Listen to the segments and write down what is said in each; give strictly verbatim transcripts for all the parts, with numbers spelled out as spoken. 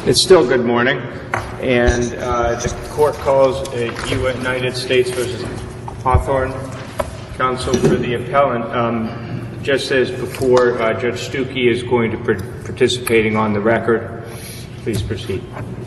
It's still good morning, and uh, the court calls a United States versus Hawthorne. Counsel for the appellant. Um, just as before, uh, Judge Stuckey is going to be participating on the record. Please proceed.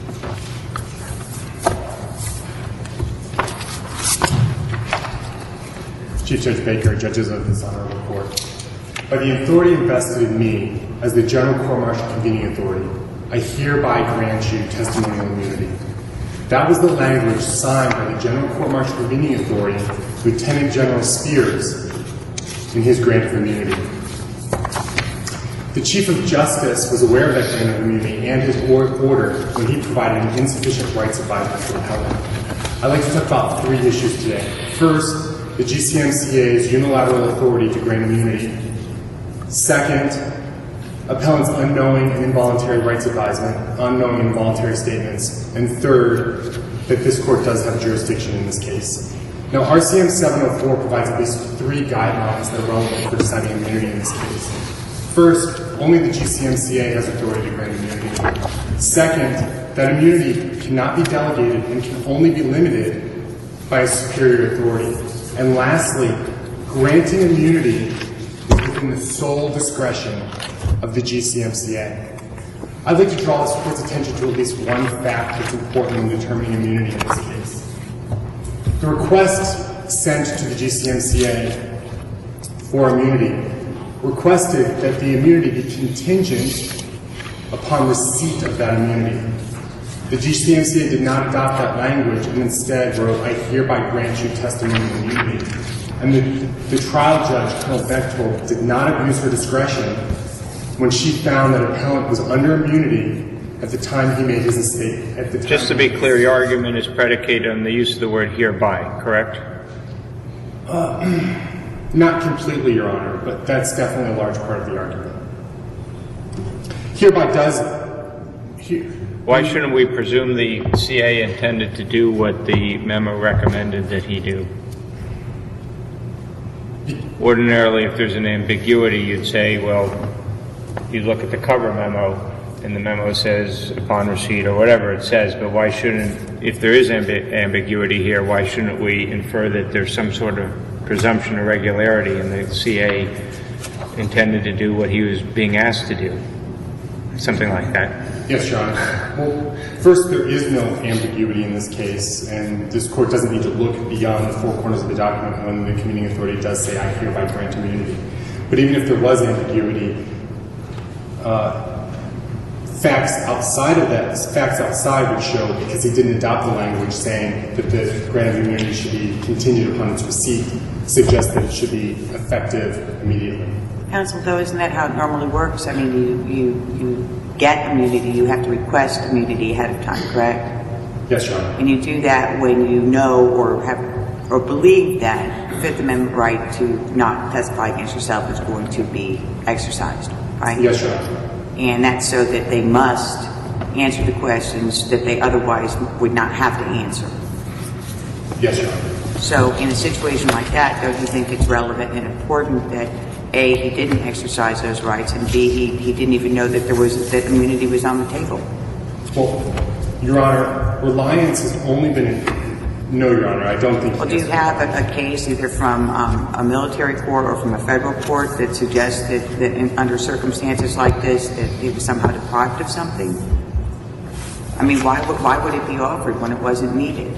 Chief Judge Baker, judges of this honorable court. By the authority invested in me as the General Court-Martial Convening Authority, I hereby grant you testimonial immunity. That was the language signed by the General Court-Martial Convening Authority, Lieutenant General Spears, in his grant of immunity. The Chief of Justice was aware of that grant of immunity and his order when he provided an insufficient rights advisement to the appellant. I'd like to talk about three issues today. First, the G C M C A's unilateral authority to grant immunity. Second, appellant's unknowing and involuntary rights advisement, unknowing and involuntary statements. And third, that this court does have jurisdiction in this case. Now, R C M seven oh four provides at least three guidelines that are relevant for deciding immunity in this case. First, only the G C M C A has authority to grant immunity. Second, that immunity cannot be delegated and can only be limited by a superior authority. And lastly, granting immunity is within the sole discretion of the G C M C A. I'd like to draw this court's attention to at least one fact that's important in determining immunity in this case. The request sent to the G C M C A for immunity requested that the immunity be contingent upon receipt of that immunity. The G C M C A did not adopt that language and instead wrote, I hereby grant you testimonial immunity. And the, the trial judge, Colonel Bechtold, did not abuse her discretion when she found that appellant was under immunity at the time he made his estate. At the time Just to be clear, your argument is predicated on the use of the word hereby, correct? Uh, not completely, Your Honor, but that's definitely a large part of the argument. Hereby does... Here, Why shouldn't we presume the C A intended to do what the memo recommended that he do? Ordinarily, if there's an ambiguity, you'd say, well, you look at the cover memo, and the memo says upon receipt or whatever it says, but why shouldn't, if there is ambi- ambiguity here, why shouldn't we infer that there's some sort of presumption of regularity and the C A intended to do what he was being asked to do? Something like that. Yes, Your Honor. Well, first, there is no ambiguity in this case, and this court doesn't need to look beyond the four corners of the document when the convening authority does say, I hereby grant immunity. But even if there was ambiguity, uh, facts outside of that, facts outside would show, because he didn't adopt the language saying that the grant of immunity should be contingent upon its receipt, suggest that it should be effective immediately. Counsel, though, isn't that how it normally works? I mean, you, you, you get immunity, you have to request immunity ahead of time, correct? Yes, Your Honor. And you do that when you know or have or believe that the Fifth Amendment right to not testify against yourself is going to be exercised, right? Yes, Your Honor. And that's so that they must answer the questions that they otherwise would not have to answer. Yes, Your Honor. So in a situation like that, don't you think it's relevant and important that A, he didn't exercise those rights, and B, he, he didn't even know that there was that immunity was on the table? Well, Your Honor, reliance has only been... No, Your Honor, I don't think... Well, do you have a, a case either from um, a military court or from a federal court that suggests that, that in, under circumstances like this that he was somehow deprived of something? I mean, why would, why would it be offered when it wasn't needed?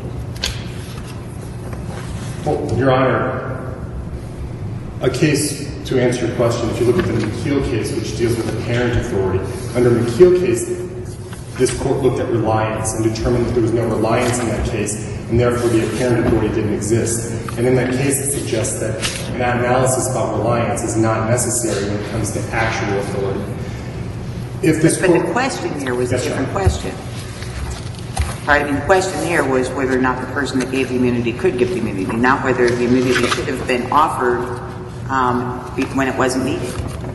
Well, Your Honor, a case... To answer your question, if you look at the McKeel case, which deals with the parent authority, under McKeel case, this court looked at reliance and determined that there was no reliance in that case, and therefore the apparent authority didn't exist. And in that case, it suggests that an analysis about reliance is not necessary when it comes to actual authority. If this but court, the question here was yes, a different question. Right? I mean, the question here was whether or not the person that gave the immunity could give the immunity, not whether the immunity should have been offered Um, when it wasn't needed.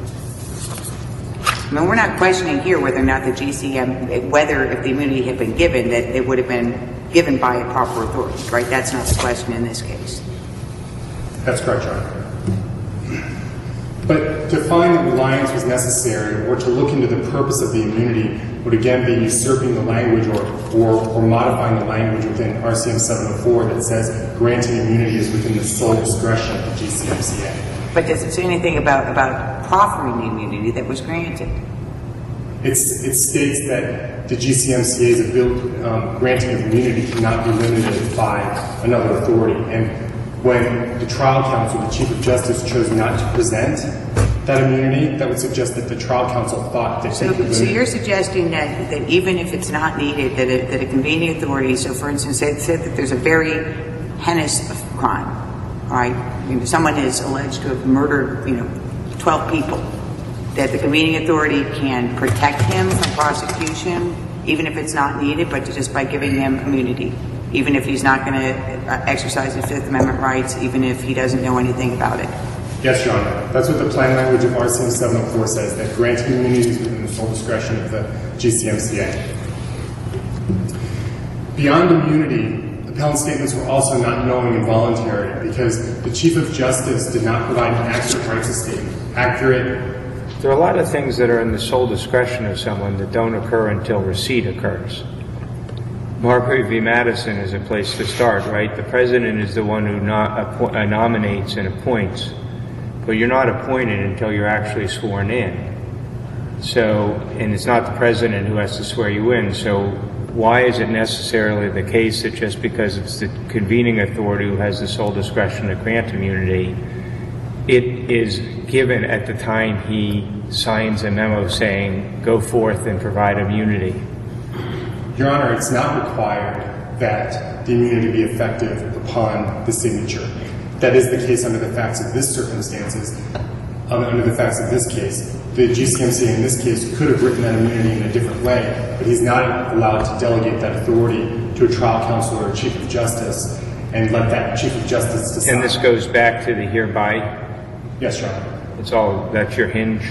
I mean, we're not questioning here whether or not the G C M, whether if the immunity had been given, that it would have been given by a proper authority, right? That's not the question in this case. That's correct, Your Honor. But to find that reliance was necessary or to look into the purpose of the immunity would again be usurping the language or, or, or modifying the language within R C M seven oh four that says granting immunity is within the sole discretion of the G C M C A. But does it say anything about, about proffering the immunity that was granted? It's, it states that the G C M C A's ability, um, granting of immunity cannot be limited by another authority. And when the trial counsel, the Chief of Justice, chose not to present that immunity, that would suggest that the trial counsel thought that So, they could so limit. you're suggesting that, that even if it's not needed, that a, that a convening authority, so for instance, say, say that there's a very heinous crime, all right? I mean, someone is alleged to have murdered, you know, twelve people, that the convening authority can protect him from prosecution, even if it's not needed, but just by giving him immunity, even if he's not going to exercise his Fifth Amendment rights, even if he doesn't know anything about it. Yes, Your Honor. That's what the plain language of R C M seven oh four says, that granting immunity is within the sole discretion of the G C M C A. Beyond immunity, appellant statements were also not knowing and voluntary because the Chief of Justice did not provide an accurate rights statement. Accurate. There are a lot of things that are in the sole discretion of someone that don't occur until receipt occurs. Marbury v. Madison is a place to start, right? The president is the one who not, uh, nominates and appoints, but you're not appointed until you're actually sworn in. So, and it's not the president who has to swear you in, so why is it necessarily the case that just because it's the convening authority who has the sole discretion to grant immunity, it is given at the time he signs a memo saying, go forth and provide immunity? Your Honor, it's not required that the immunity be effective upon the signature. That is the case under the facts of this circumstances. Um, under the facts of this case, the G C M C A in this case could have written that immunity in a different way, but he's not allowed to delegate that authority to a trial counsel or a Chief of Justice and let that Chief of Justice decide. And this goes back to the hereby? Yes, Your Honor. It's all, that's your hinge?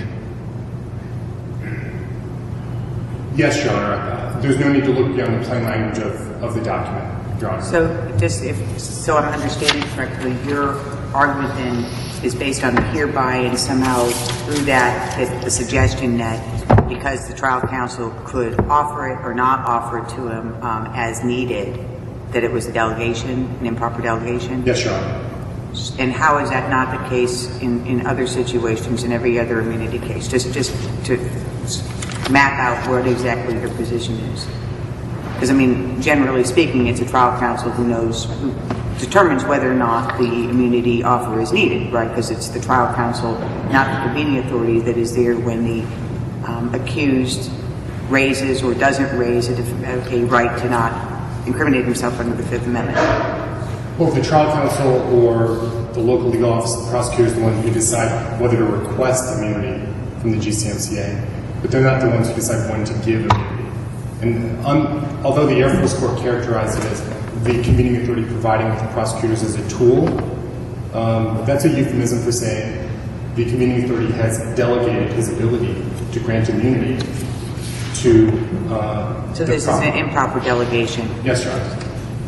Yes, Your Honor. Uh, there's no need to look beyond the plain language of, of the document, Your Honor. So, just if so, I'm understanding correctly, your argument then is based on the hereby, and somehow through that, it, the suggestion that because the trial counsel could offer it or not offer it to him um, as needed, that it was a delegation, an improper delegation? Yes, Your Honor. And how is that not the case in, in other situations, in every other immunity case? Just, just to map out what exactly your position is. Because, I mean, generally speaking, it's a trial counsel who knows, who determines whether or not the immunity offer is needed, right? Because it's the trial counsel, not the convening authority, that is there when the um, accused raises or doesn't raise a, a right to not incriminate himself under the Fifth Amendment. Well, if the trial counsel or the local legal office of the prosecutor is the one who decide whether to request immunity from the G C M C A, but they're not the ones who decide when to give immunity. And un, although the Air Force Court characterized it as the convening authority providing with the prosecutors as a tool, um, that's a euphemism for saying the convening authority has delegated his ability to grant immunity to uh, So this is an improper delegation. Yes, Your Honor.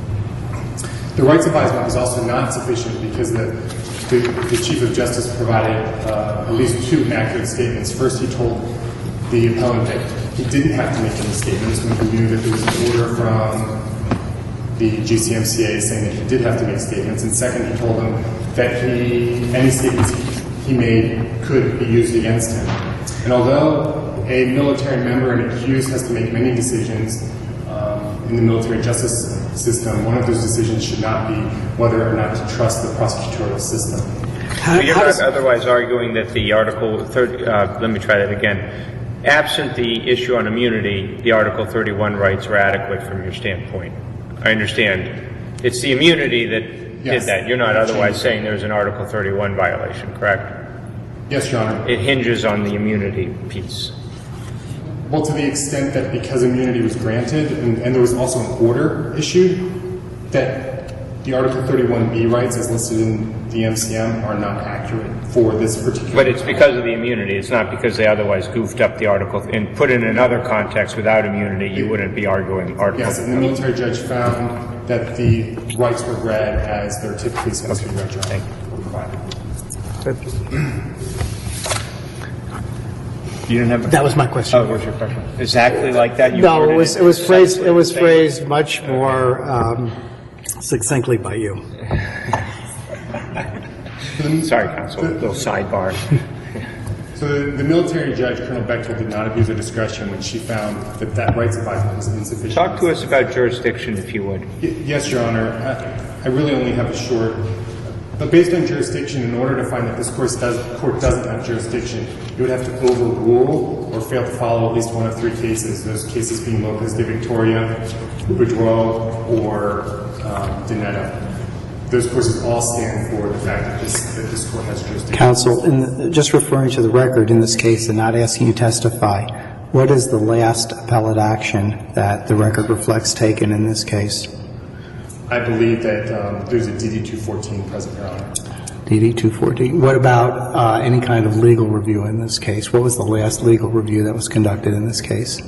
The rights advisement was also not sufficient because the, the, the Chief of Justice provided uh, at least two inaccurate statements. First, he told the appellant that he didn't have to make any statements when he knew that there was an order from the G C M C A saying that he did have to make statements. And second, he told him that he, any statements he made could be used against him. And although a military member and accused has to make many decisions um, in the military justice system, one of those decisions should not be whether or not to trust the prosecutorial system. So you're not otherwise arguing that the Article thirty, uh, let me try that again. Absent the issue on immunity, the Article thirty-one rights are adequate from your standpoint. I understand. It's the immunity that Yes. did that. You're not otherwise saying there's an Article thirty-one violation, correct? Yes, Your Honor. It hinges on the immunity piece. Well, to the extent that because immunity was granted, and, and there was also an order issued, that the Article thirty-one B rights as listed in the M C M are not accurate for this particular. But it's because of the immunity. It's not because they otherwise goofed up the article. And put in another context without immunity, you wouldn't be arguing Article. Yes, and the military judge found that the rights were read as they're typically supposed to be read. Thank you. Provided. You didn't have a... That was my question. Oh, what was your question? Exactly like that? You No, worded it was, it was as phrased, it was same- phrased much more um, succinctly by you. Sorry, counsel, a little sidebar. So the, the military judge, Colonel Bechtel, did not abuse her discretion when she found that that rights advisement was insufficient. Talk to us about jurisdiction, if you would. Y- Yes, Your Honor. I, I really only have a short, but based on jurisdiction, in order to find that this court, does, court doesn't have jurisdiction, you would have to overrule or fail to follow at least one of three cases, those cases being Lopez de Victoria, Boudreaux, or um, Donetta. Those courses all stand for the fact that this, that this court has jurisdiction. Counsel, in the, just referring to the record in this case and not asking you to testify, what is the last appellate action that the record reflects taken in this case? I believe that um, there's a D D two fourteen present, Your Honor. D D two fourteen. What about uh, any kind of legal review in this case? What was the last legal review that was conducted in this case?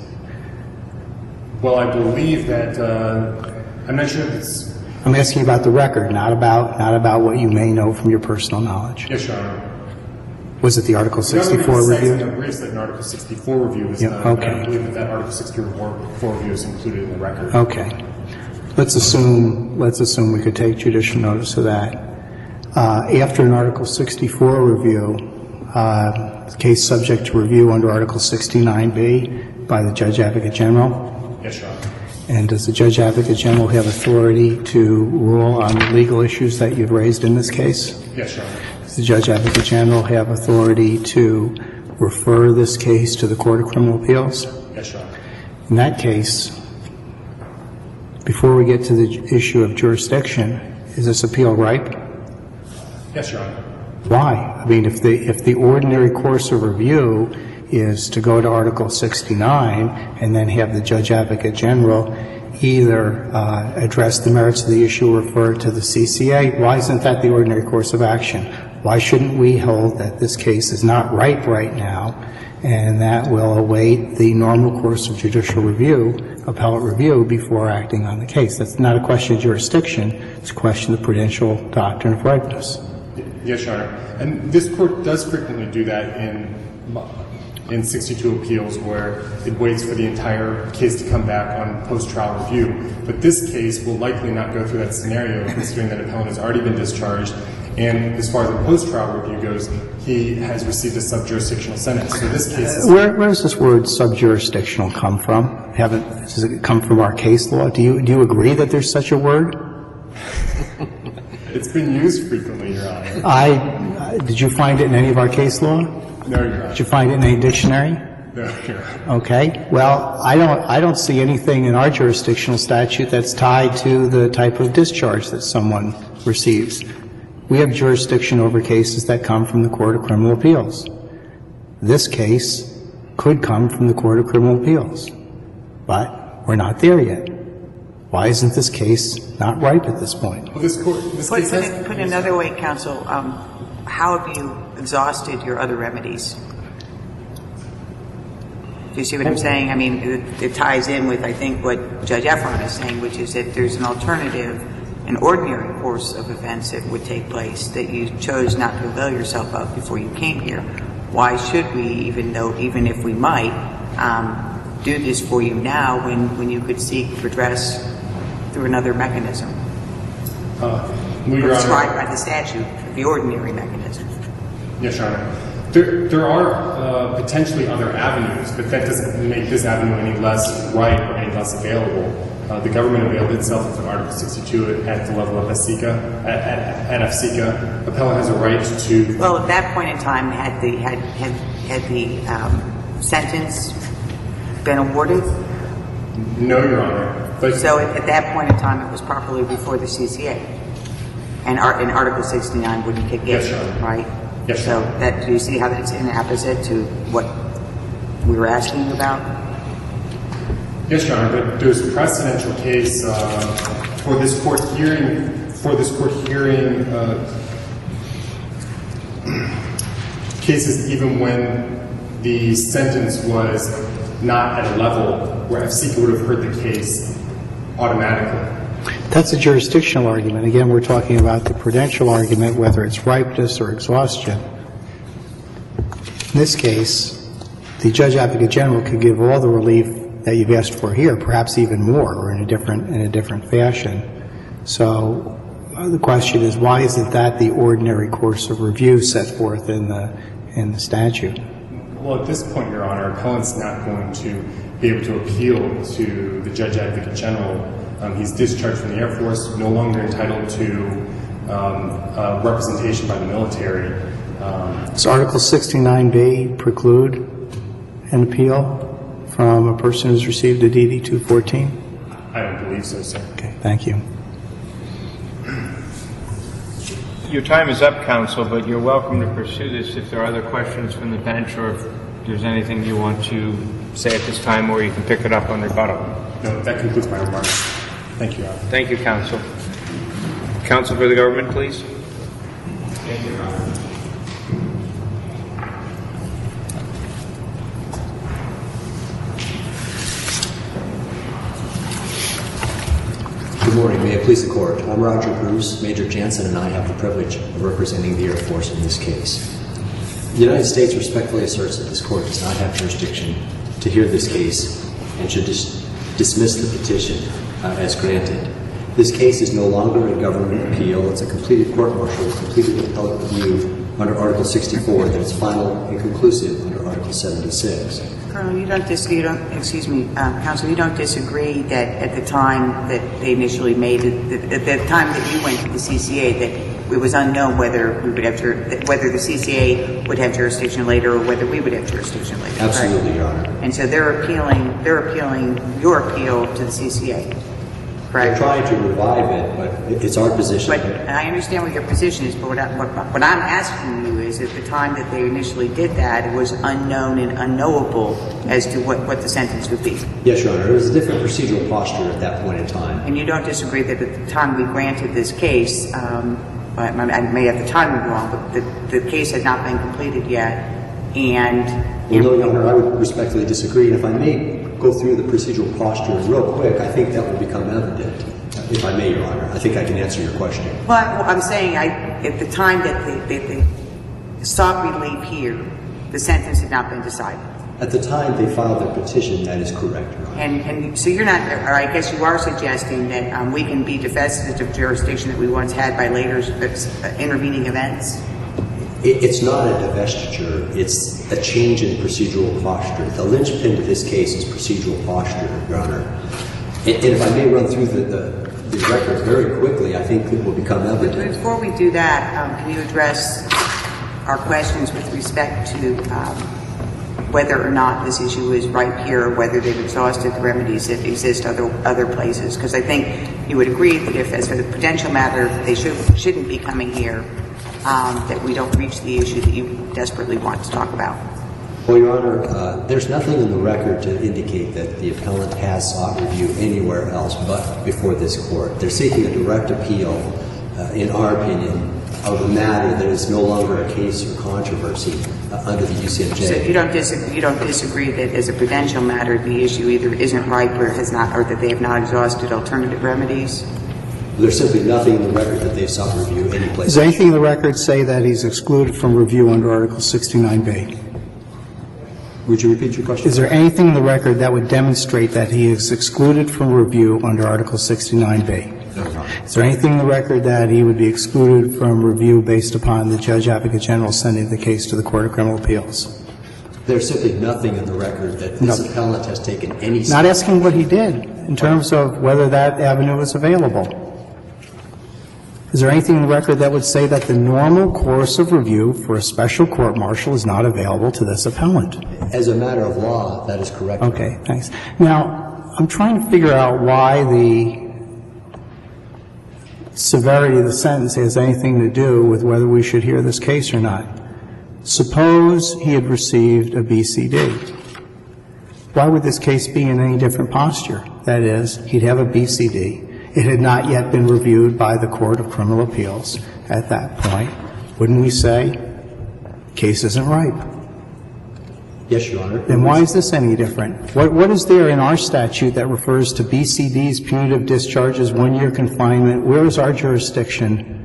Well, I believe that, uh, I'm not sure if it's, I'm asking about the record, not about not about what you may know from your personal knowledge. yes, Your Honor. Was it the Article The government sixty-four cites in review? their briefs that an Article sixty-four review is Yeah, done, but I okay. don't believe that that Article sixty-four review is included in the record. Okay. Let's assume let's assume we could take judicial notice of that. Uh, after an Article sixty-four review, uh, the case subject to review under Article sixty-nine B by the Judge Advocate General. Yes, Your Honor. And does the Judge Advocate General have authority to rule on the legal issues that you've raised in this case? Yes, Your Honor. Does the Judge Advocate General have authority to refer this case to the Court of Criminal Appeals? Yes, Your Honor. In that case, before we get to the issue of jurisdiction, is this appeal ripe? Yes, Your Honor. Why? I mean, if the if the ordinary course of review is to go to Article sixty-nine and then have the Judge Advocate General either uh, address the merits of the issue or refer it to the C C A, why isn't that the ordinary course of action? Why shouldn't we hold that this case is not ripe right now and that will await the normal course of judicial review, appellate review, before acting on the case? That's not a question of jurisdiction. It's a question of the prudential doctrine of ripeness. Yes, Your Honor. And this court does frequently do that in in sixty-two appeals, where it waits for the entire case to come back on post-trial review. But this case will likely not go through that scenario, considering that appellant has already been discharged. And as far as the post-trial review goes, he has received a sub-jurisdictional sentence. So this case is... Where, where does this word sub-jurisdictional come from? Haven't, does it come from our case law? Do you, do you agree that there's such a word? It's been used frequently, Your Honor. I, uh, did you find it in any of our case law? No, Your Honor. Did you find it in any dictionary? No, Your Honor. Okay. Well, I don't, I don't see anything in our jurisdictional statute that's tied to the type of discharge that someone receives. We have jurisdiction over cases that come from the Court of Criminal Appeals. This case could come from the Court of Criminal Appeals, but we're not there yet. Why isn't this case not ripe at this point? Well, this court... This Put, case put, has... it, put another way, counsel, um, how have you exhausted your other remedies? Do you see what I'm saying? I mean, it, it ties in with, I think, what Judge Efron is saying, which is that there's an alternative, an ordinary course of events that would take place that you chose not to avail yourself of before you came here. Why should we, even though, even if we might, um, do this for you now when, when you could seek redress through another mechanism? Uh, well, Your Prescribed Honor, by the statute, the ordinary mechanism. Yes, Your Honor. There, there are uh, potentially other avenues, but that doesn't make this avenue any less ripe or any less available. Uh, the government availed itself of Article sixty-two at the level of AFSICA. At, at, at AFSICA, appellant has a right to... Well, at that point in time, had the had had, had the um, sentence been awarded? No, Your Honor. But So at, at that point in time, it was properly before the C C A, and, Ar- and Article sixty-nine wouldn't kick in, Yes, Your Honor. right? Yes, So Your Honor. that, do you see how that's inapposite to what we were asking you about? Yes, Your Honor, but there's a precedential case uh, for this court hearing, for this court hearing uh, cases even when the sentence was not at a level where AFSICA would have heard the case automatically. That's a jurisdictional argument. Again, we're talking about the prudential argument, whether it's ripeness or exhaustion. In this case, the Judge Advocate General could give all the relief that you've asked for here, perhaps even more, or in a different in a different fashion. So uh, the question is, why isn't that the ordinary course of review set forth in the in the statute? Well, at this point, Your Honor, appellant's not going to be able to appeal to the Judge Advocate General. Um, he's discharged from the Air Force, no longer entitled to um, uh, representation by the military. Um, Does Article sixty-nine B preclude an appeal from a person who's received a D D two fourteen? I don't believe so, sir. Okay, thank you. Your time is up, counsel, but you're welcome to pursue this if there are other questions from the bench or if there's anything you want to say at this time, or you can pick it up on rebuttal. No, that concludes my remarks. Thank you, Your Honor. Thank you, counsel. Counsel for the government, please. Thank you, Your Honor. Good morning. May it please the Court. I'm Roger Bruce. Major Jansen and I have the privilege of representing the Air Force in this case. The United States respectfully asserts that this Court does not have jurisdiction to hear this case and should dis dismiss the petition uh, as granted. This case is no longer a government appeal. It's a completed court-martial, completed appellate review under Article sixty-four that is final and conclusive under Article seventy-six. Colonel, you don't disagree, you don't, excuse me, uh, Counsel, you don't disagree that at the time that they initially made it, that, at the time that you went to the C C A, that it was unknown whether we would have jur whether the C C A would have jurisdiction later or whether we would have jurisdiction later. Absolutely, correct? Your Honor. And so they're appealing, they're appealing your appeal to the C C A. We're Correct? trying to revive it, but it's our position. But and I understand what your position is, but what, I, what, what I'm asking you is, at the time that they initially did that, it was unknown and unknowable as to what, what the sentence would be. Yes, Your Honor. There was a different procedural posture at that point in time. And you don't disagree that at the time we granted this case, um, I, I may have the timing wrong, but the, the case had not been completed yet, and... Well, no, Your Honor, I would respectfully disagree. And if I may go through the procedural posture real quick, I think that will become evident. If I may, Your Honor, I think I can answer your question. Well, I'm saying I, at the time that they, that they sought relief here, the sentence had not been decided. At the time they filed their petition, that is correct, Your Honor. And, and so you're not, or I guess you are suggesting that um, we can be divested of jurisdiction that we once had by later uh, intervening events? It, it's not a divestiture. It's a change in procedural posture. The linchpin to this case is procedural posture, Your Honor. And, and if I may run through the, the, the record very quickly, I think it will become evident. Before we do that, um, can you address our questions with respect to um, whether or not this issue is right here, or whether they've exhausted the remedies that exist other other places? Because I think you would agree that if, as for the prudential matter, they should, shouldn't be coming here, um, that we don't reach the issue that you desperately want to talk about. Well, Your Honor, uh, there's nothing in the record to indicate that the appellant has sought review anywhere else but before this court. They're seeking a direct appeal, uh, in our opinion, of a matter that is no longer a case or controversy uh, under the U C M J. So you don't disagree, you don't disagree that as a prudential matter, the issue either isn't ripe or has not, or that they have not exhausted alternative remedies? There's simply nothing in the record that they've sought review any place. Does anything in the record say that he's excluded from review under Article sixty-nine B? Would you repeat your question? Is there anything in the record that would demonstrate that he is excluded from review under Article sixty-nine B? No, Your Honor. Is there anything in the record that he would be excluded from review based upon the Judge Advocate General sending the case to the Court of Criminal Appeals? There's simply nothing in the record that this No. appellant has taken any Not step. asking what he did in terms of whether that avenue is available. Is there anything in the record that would say that the normal course of review for a special court-martial is not available to this appellant? As a matter of law, that is correct. Okay, thanks. Now, I'm trying to figure out why the severity of the sentence has anything to do with whether we should hear this case or not. Suppose he had received a B C D. Why would this case be in any different posture? That is, he'd have a B C D. It had not yet been reviewed by the Court of Criminal Appeals at that point. Wouldn't we say, case isn't ripe? Yes, Your Honor. Then why is this any different? What, what is there in our statute that refers to B C Ds, punitive discharges, one-year confinement? Where is our jurisdiction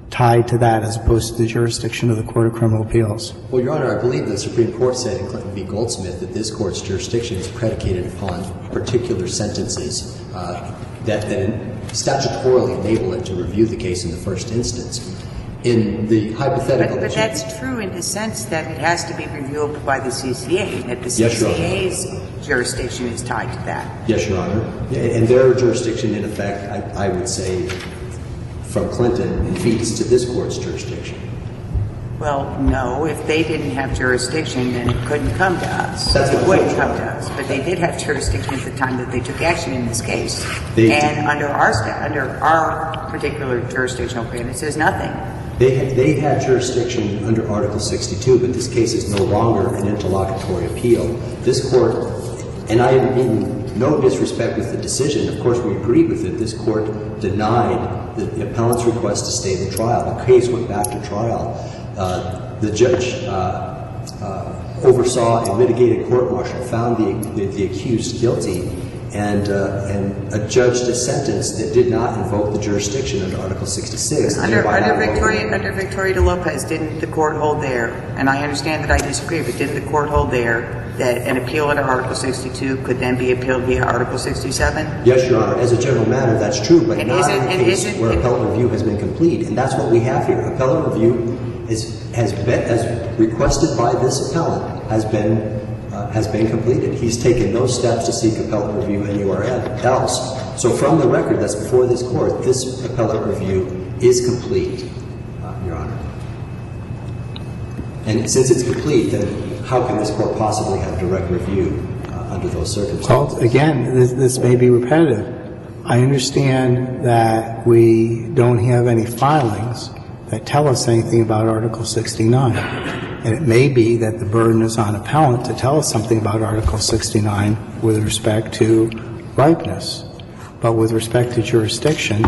tied to that as opposed to the jurisdiction of the Court of Criminal Appeals? Well, Your Honor, I believe the Supreme Court said in Clinton v. Goldsmith that this Court's jurisdiction is predicated upon particular sentences uh, that, that statutorily enable it to review the case in the first instance. In the hypothetical... But, but that's true in the sense that it has to be reviewed by the C C A, that the Yes, C C A's jurisdiction is tied to that. Yes, Your Honor. And their jurisdiction, in effect, I, I would say, from Clinton, feeds to this Court's jurisdiction. Well, no. If they didn't have jurisdiction, then it couldn't come to us. That's it what wouldn't I'm come to us. But they did have jurisdiction at the time that they took action in this case. They and did. under our sta- under our particular jurisdictional grant, it says nothing. They had, they had jurisdiction under Article sixty-two, but this case is no longer an interlocutory appeal. This Court, and I mean no disrespect with the decision, of course we agreed with it, this Court denied the appellant's request to stay the trial. The case went back to trial. Uh, the judge uh, uh, oversaw a mitigated court-martial, found the, the, the accused guilty, and, uh, and adjudged a sentence that did not invoke the jurisdiction under Article sixty-six. Under, under Victoria, under Victoria de Lopez, didn't the court hold there, and I understand that I disagree, but didn't the court hold there that an appeal under Article sixty-two could then be appealed via Article sixty-seven? Yes, Your Honor. As a general matter, that's true, but And not isn't- in a and case isn't- where and- appellate review has been complete. And that's what we have here. Appellate review is, has been, as requested by this appellant, has been Uh, has been completed. He's taken no steps to seek appellate review anywhere else. So from the record that's before this Court, this appellate review is complete, uh, Your Honor. And since it's complete, then how can this Court possibly have direct review uh, under those circumstances? Well, again, this, this may be repetitive. I understand that we don't have any filings that tell us anything about Article sixty-nine. And it may be that the burden is on appellant to tell us something about Article sixty-nine with respect to ripeness. But with respect to jurisdiction,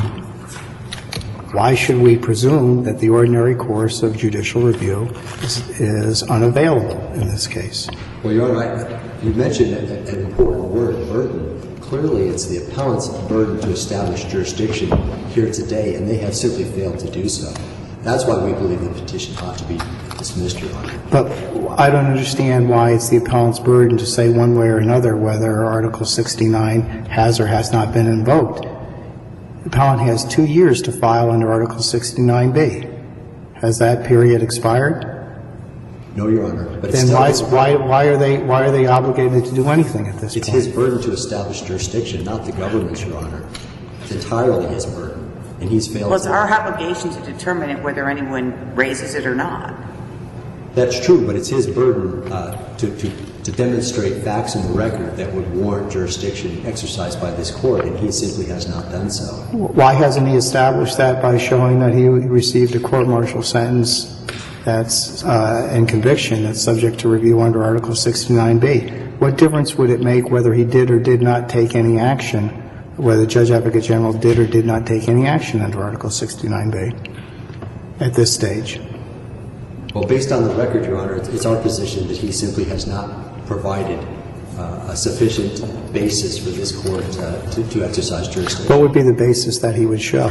why should we presume that the ordinary course of judicial review is, is unavailable in this case? Well, Your Honor, I, you mentioned an, an important word, burden. Clearly, it's the appellant's burden to establish jurisdiction here today, and they have simply failed to do so. That's why we believe the petition ought to be dismissed, Your Honor. But I don't understand why it's the appellant's burden to say one way or another whether Article sixty-nine has or has not been invoked. The appellant has two years to file under Article sixty-nine B. Has that period expired? No, Your Honor. But it's Then still why, his, why, why are they why are they obligated to do anything at this it's point? his burden to establish jurisdiction, not the government's, Your Honor. It's entirely his burden, and he's failed Well, it's to. our obligation to determine it whether anyone raises it or not. That's true, but it's his burden uh, to, to, to demonstrate facts in the record that would warrant jurisdiction exercised by this Court, and he simply has not done so. Why hasn't he established that by showing that he received a court-martial sentence that's uh, and conviction that's subject to review under Article sixty-nine B? What difference would it make whether he did or did not take any action, whether Judge Advocate General did or did not take any action under Article sixty-nine B at this stage? Well, based on the record, Your Honor, it's, it's our position that he simply has not provided uh, a sufficient basis for this Court uh, to, to exercise jurisdiction. What would be the basis that he would show?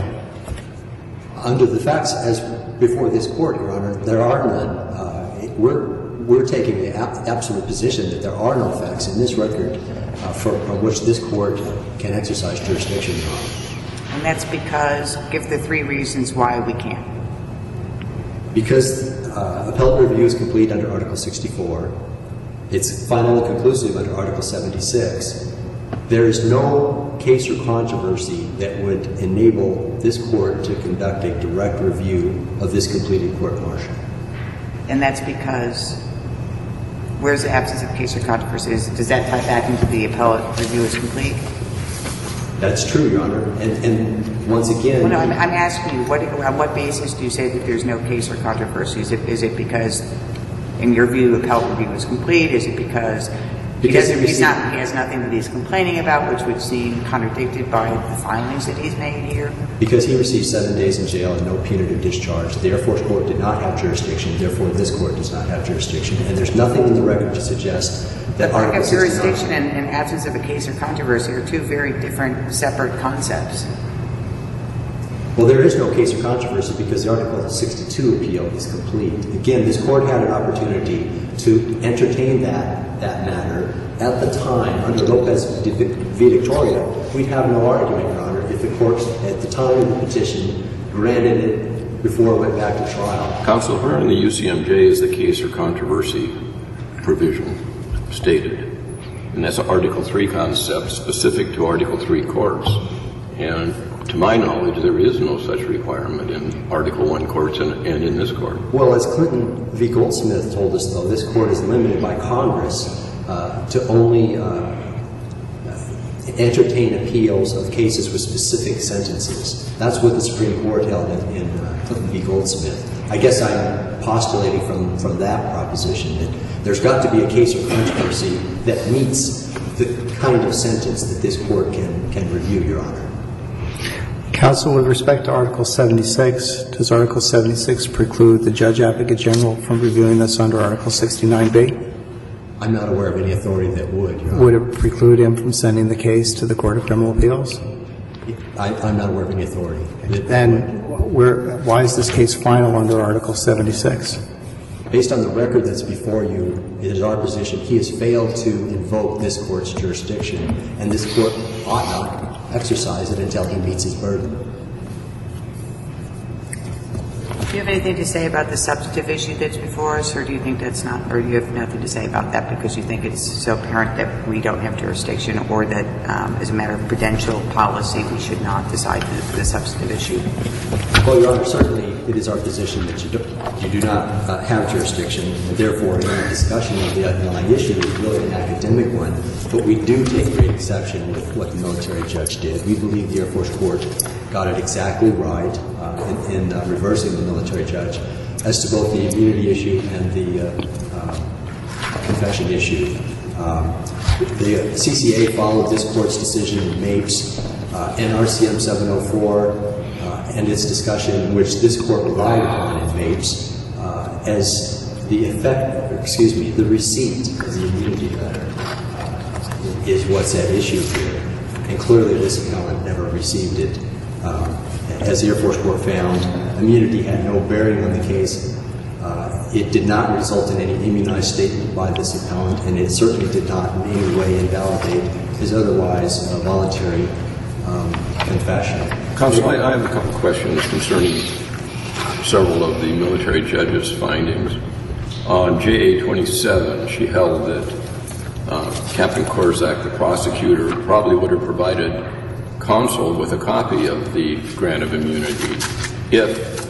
Under the facts as before this Court, Your Honor, there are none. Uh, we're, we're taking the ab- absolute position that there are no facts in this record uh, from, from which this Court can exercise jurisdiction, Your Honor. And that's because, give the three reasons why we can't. Because uh, appellate review is complete under Article sixty-four, it's final and conclusive under Article seventy-six, there is no case or controversy that would enable this Court to conduct a direct review of this completed court-martial. And that's because, where's the absence of case or controversy? Is, does that tie back into the appellate review is complete? That's true, Your Honor. And, and once again... Well, no, I'm, I'm asking you, what, on what basis do you say that there's no case or controversy? Is it, is it because, in your view, appellate review is complete? Is it because, he, Because doesn't, he he's not, received- he has nothing that he's complaining about, which would seem contradicted by the filings that he's made here? Because he received seven days in jail and no punitive discharge, the Air Force Court did not have jurisdiction, therefore this Court does not have jurisdiction. And there's nothing in the record to suggest that Lack Article of sixty-nine... jurisdiction and, and absence of a case or controversy are two very different, separate concepts. Well, there is no case or controversy because the Article sixty-two appeal is complete. Again, this court had an opportunity to entertain that, that matter at the time. Under Lopez v. Victoria, we'd have no argument, Your Honor, if the court, at the time of the petition, granted it before it went back to trial. Counsel, where in the U C M J is the case or controversy provision stated? And that's an Article three concept specific to Article three courts. And to my knowledge, there is no such requirement in Article one courts and, and in this court. Well, as Clinton v. Goldsmith told us, though, this court is limited by Congress uh, to only uh, entertain appeals of cases with specific sentences. That's what the Supreme Court held in, in uh, Clinton v. Goldsmith. I guess I'm postulating from, from that proposition that there's got to be a case or controversy that meets the kind of sentence that this court can, can review, Your Honor. Counsel, with respect to Article seventy-six, does Article seventy-six preclude the Judge Advocate General from reviewing this under Article sixty-nine B? I'm not aware of any authority that would, Your Honor. Would it preclude him from sending the case to the Court of Criminal Appeals? I, I'm not aware of any authority. Then where, why is this case final under Article seventy-six? Based on the record that's before you, it is our position he has failed to invoke this court's jurisdiction, and this court ought not exercise it until he meets his burden. Do you have anything to say about the substantive issue that's before us, or do you think that's not, or you have nothing to say about that because you think it's so apparent that we don't have jurisdiction, or that um, as a matter of prudential policy we should not decide the, the substantive issue? Well, Your Honor, certainly it is our position that you do, you do not uh, have jurisdiction, and therefore any discussion of the underlying issue is really an academic one. But we do take great exception with what the military judge did. We believe the Air Force Court got it exactly right uh, in, in uh, reversing the military judge as to both the immunity issue and the uh, uh, confession issue. Um, the C C A followed this court's decision in Mapes, uh, N R C M seven oh four, uh, and its discussion, which this court relied upon in Mapes, uh, as the effect, excuse me, the receipt of the immunity letter uh, is what's at issue here. And clearly this appellant never received it. Um, as the Air Force Court found, immunity had no bearing on the case. Uh, it did not result in any immunized statement by this appellant, and it certainly did not in any way invalidate his otherwise uh, voluntary um, confession. Counsel, I, I have a couple of questions concerning several of the military judge's findings. On J A twenty-seven, she held that uh, Captain Korzak, the prosecutor, probably would have provided counsel with a copy of the grant of immunity if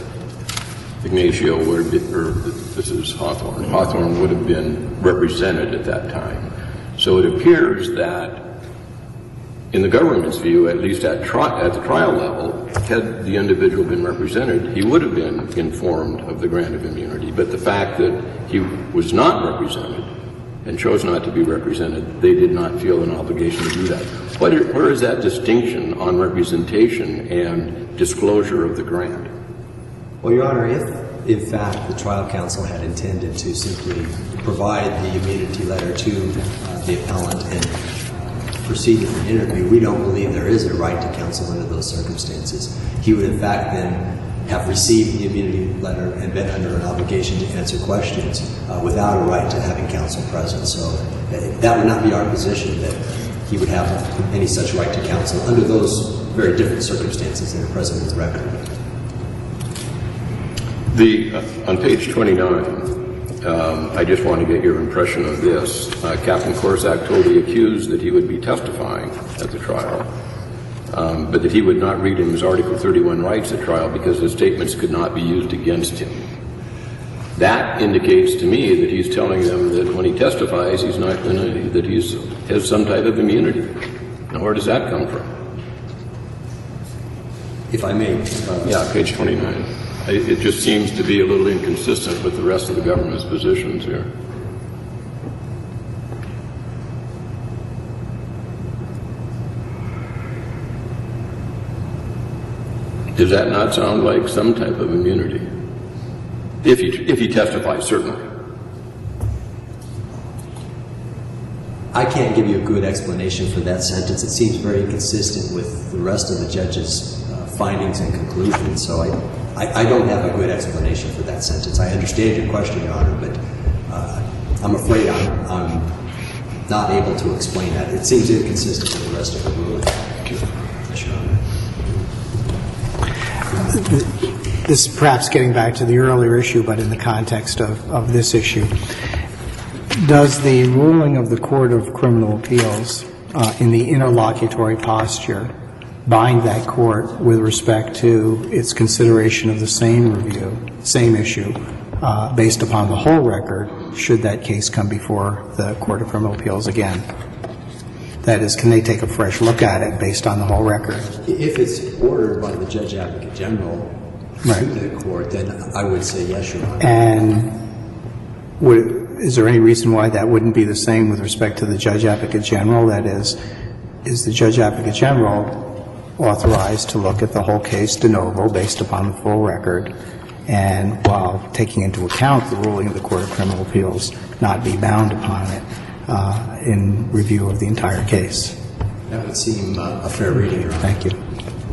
Ignacio would have been, or this is Hawthorne, Hawthorne would have been represented at that time. So it appears that in the government's view, at least at, tri- at the trial level, had the individual been represented, he would have been informed of the grant of immunity. But the fact that he was not represented and chose not to be represented, they did not feel an obligation to do that. What are, where is that distinction on representation and disclosure of the grant? Well, Your Honor, if in fact the trial counsel had intended to simply provide the immunity letter to uh, the appellant and uh, proceed with an interview, we don't believe there is a right to counsel under those circumstances. He would in fact then have received the immunity letter and been under an obligation to answer questions uh, without a right to having counsel present. So uh, that would not be our position, that he would have any such right to counsel under those very different circumstances that are present in the record. The, uh, on page twenty-nine, um, I just want to get your impression of this. Uh, Captain Korzak told the accused that he would be testifying at the trial, um, but that he would not read him his Article thirty-one rights at trial because his statements could not be used against him. That indicates to me that he's telling them that when he testifies, he's not going to, that he has some type of immunity. Now, where does that come from? If I may. Uh, yeah, page twenty-nine. It just seems to be a little inconsistent with the rest of the government's positions here. Does that not sound like some type of immunity? If he, if he testifies, certainly. I can't give you a good explanation for that sentence. It seems very consistent with the rest of the judge's uh, findings and conclusions. So I, I, I don't have a good explanation for that sentence. I understand your question, Your Honor, but uh, I'm afraid I'm, I'm not able to explain that. It seems inconsistent with the rest of the ruling. Thank you. Yes, Your Honor. This is perhaps getting back to the earlier issue, but in the context of, of this issue. Does the ruling of the Court of Criminal Appeals uh, in the interlocutory posture bind that court with respect to its consideration of the same review, same issue, uh, based upon the whole record, should that case come before the Court of Criminal Appeals again? That is, can they take a fresh look at it based on the whole record? If it's ordered by the Judge Advocate General Right. to the court, then I would say yes, Your Honor. And would, is there any reason why that wouldn't be the same with respect to the Judge Advocate General? That is, is the Judge Advocate General authorized to look at the whole case de novo based upon the full record, and while taking into account the ruling of the Court of Criminal Appeals, not be bound upon it uh, in review of the entire case? That would seem uh, a fair reading, Your Honor. Thank you.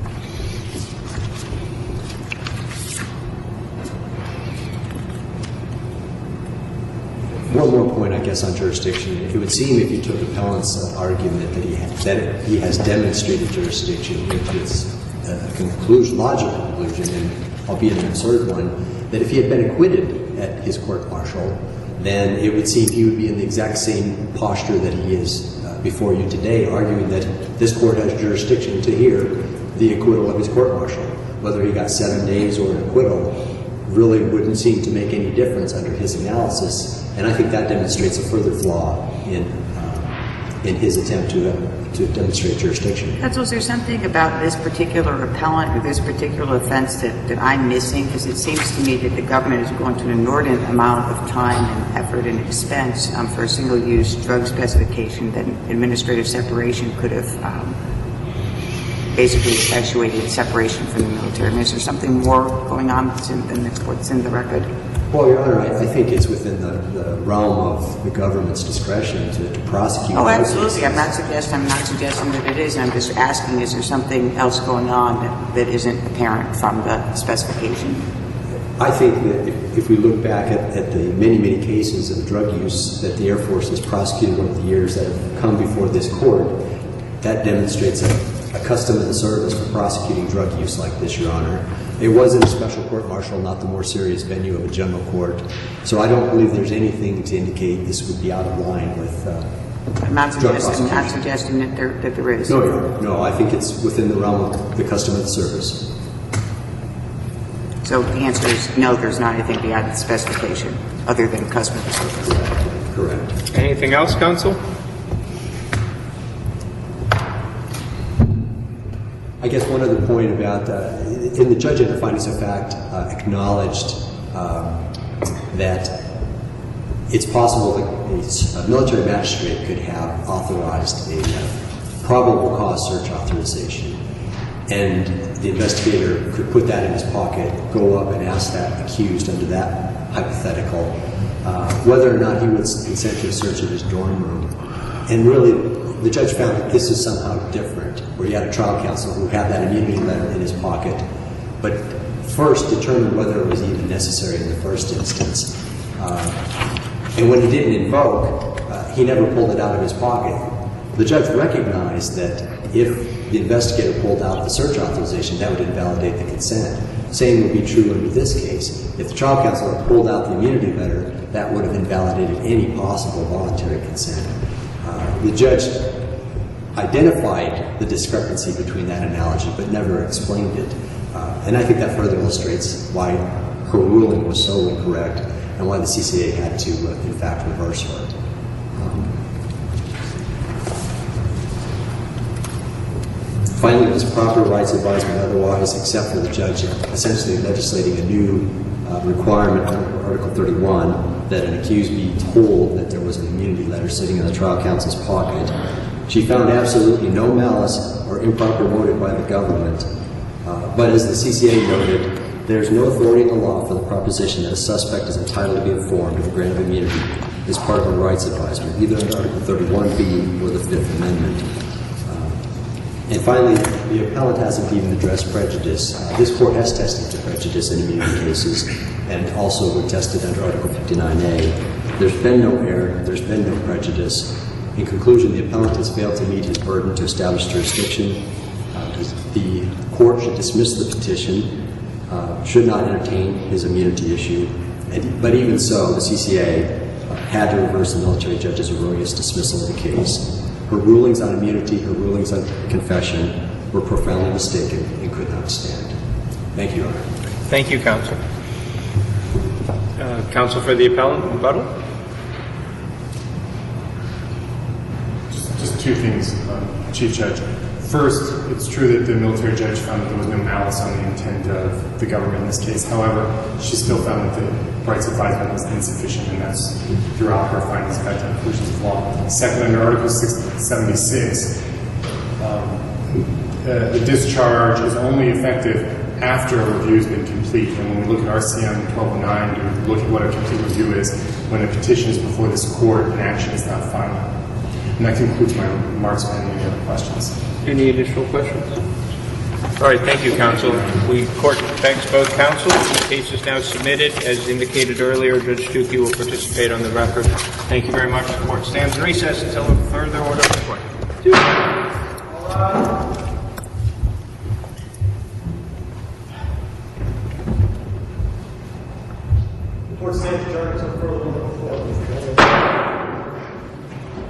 One more point, I guess, on jurisdiction. It would seem, if you took Appellant's uh, argument that he ha- that he has demonstrated jurisdiction into its uh, conclusion, logical conclusion, and albeit an absurd one, that if he had been acquitted at his court-martial, then it would seem he would be in the exact same posture that he is uh, before you today, arguing that this court has jurisdiction to hear the acquittal of his court-martial. Whether he got seven days or an acquittal really wouldn't seem to make any difference under his analysis. And I think that demonstrates a further flaw in uh, in his attempt to uh, to demonstrate jurisdiction. Counsel, is there something about this particular appellant or this particular offense that, that I'm missing? Because it seems to me that the government is going to an inordinate amount of time and effort and expense um, for a single-use drug specification that administrative separation could have um, basically effectuated separation from the military. I mean, is there something more going on than what's in the record? Well, Your Honor, I, I think it's within the, the realm of the government's discretion to, to prosecute. Oh, absolutely. I'm not suggesting. I'm not suggesting that it is. I'm just asking: is there something else going on that, that isn't apparent from the specification? I think that if, if we look back at, at the many, many cases of drug use that the Air Force has prosecuted over the years that have come before this court, that demonstrates a, a custom of the service for prosecuting drug use like this, Your Honor. It was in a special court-martial, not the more serious venue of a general court. So I don't believe there's anything to indicate this would be out of line with uh, I'm not drug suggesting, prosecution. not suggesting that there, that there is. No, Your Honor. No, I think it's within the realm of the custom of the service. So the answer is no, there's not anything beyond the specification other than custom of the service. Correct. Correct. Anything else, counsel? I guess one other point about, uh, in the judge in the findings of fact uh, acknowledged um, that it's possible that a military magistrate could have authorized a uh, probable cause search authorization, and the investigator could put that in his pocket, go up and ask that accused under that hypothetical uh, whether or not he would consent to a search of his dorm room. And really, the judge found that this is somehow different, where you had a trial counsel who had that immunity letter in his pocket, but first determined whether it was even necessary in the first instance. Uh, and when he didn't invoke, uh, he never pulled it out of his pocket. The judge recognized that if the investigator pulled out the search authorization, that would invalidate the consent. Same would be true under this case. If the trial counsel had pulled out the immunity letter, that would have invalidated any possible voluntary consent. Uh, the judge identified the discrepancy between that analogy, but never explained it. Uh, and I think that further illustrates why her ruling was so incorrect and why the C C A had to, uh, in fact, reverse her. Um, finally, it was proper rights advisement otherwise, except for the judge essentially legislating a new uh, requirement under Article thirty-one that an accused be told that there was an immunity letter sitting in the trial counsel's pocket. She found absolutely no malice or improper motive by the government. Uh, but as the C C A noted, there is no authority in the law for the proposition that a suspect is entitled to be informed of the grant of immunity as part of a rights advisement, either under Article thirty-one B or the Fifth Amendment. Uh, And finally, the appellant hasn't even addressed prejudice. Uh, this court has tested to prejudice in immunity cases and also would test it under Article fifty-nine A. There's been no error. There's been no prejudice. In conclusion, the appellant has failed to meet his burden to establish jurisdiction. Uh, the court should dismiss the petition, uh, should not entertain his immunity issue. And, but even so, the C C A uh, had to reverse the military judge's erroneous dismissal of the case. Her rulings on immunity, her rulings on confession were profoundly mistaken and could not stand. Thank you, Your Honor. Thank you, counsel. Uh, counsel for the appellant, rebuttal? Just, just two things, um, Chief Judge. First, it's true that the military judge found that there was no malice on the intent of the government in this case. However, she still found that the rights advisement was insufficient, and that's throughout her findings of fact and conclusions of law. Second, under Article seventy-six, um, uh, the discharge is only effective after a review has been complete. And when we look at R C M twelve oh nine, we look at what a complete review is when a petition is before this court and action is not final. And that concludes my remarks. On any other questions? Any additional questions? All right, thank you, counsel. We court thanks both counsel. The case is now submitted. As indicated earlier, Judge Stuckey will participate on the record. Thank you very much. The court stands in recess until a further order of the court. The court stands adjourned until further order of the court.